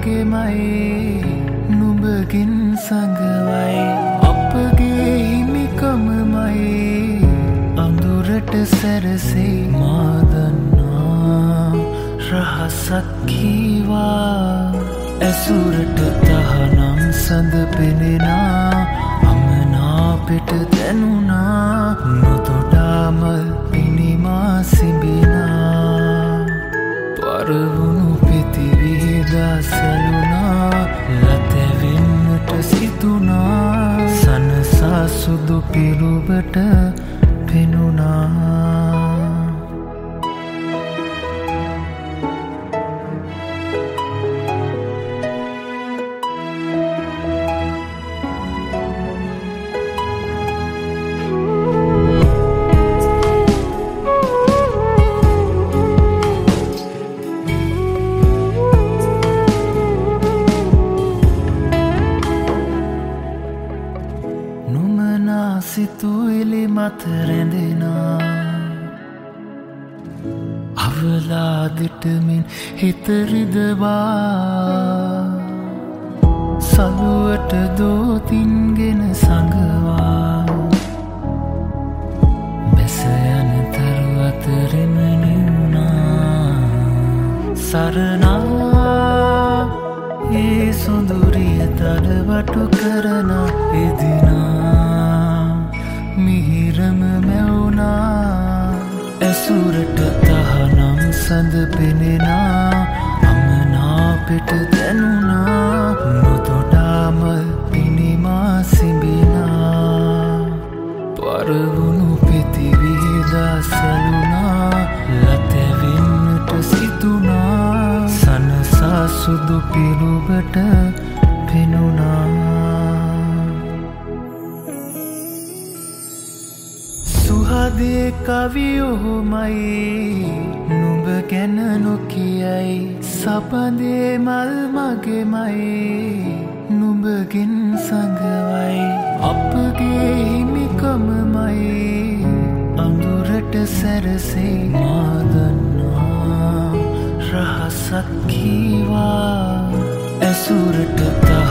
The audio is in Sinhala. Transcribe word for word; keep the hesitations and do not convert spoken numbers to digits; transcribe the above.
මගේමයි නුඹගෙන් සංගවයි අපගේ හිමිකමමයි අඳුරට සැරසේ මා දන්නා රහසක් කීවා ඇසුරට තහනම් සඳ පෙනෙනා අමනාපෙට දැනුණා නොතොඩාමල් පිනිමා සිඹිනා පරවුණු පිතිවිදා සැලුනා ලතැවෙන්නට සිතුනා සනසා සුදු පිරුබට පෙනුනා සිතුවිලි මත රැඳෙනා අවලාදිටමින් හිත රිදවා සලුවට දෝතින්ගෙන සඟවා බැස යන තරු අතරෙම නිවුණා සරණා ඒ සොඳුරිය තඩවටු කරන එදිනා මිහිරම මැවුනා ඇසුරට තහනම් සඳ පෙනෙනා අමනාපෙට දැනුණා නොතොඩාමල් පිනිමා සිඹිනා පරවුණු පිතිවිදා සැලුනා ලතැවෙන්නට සිතුනා සනසා සුදු පිරුබට පෙනුණා සුහදේ කවියොහොමයි නුඹ ගැන නොකියයි සපදේ මල් මගෙමයි නුඹගෙන් සංගවයි අපගේ හිමිකමමයි අඳුරට සැරසේ මා දන්නා රහසක් කීවා ඇසුරට තහ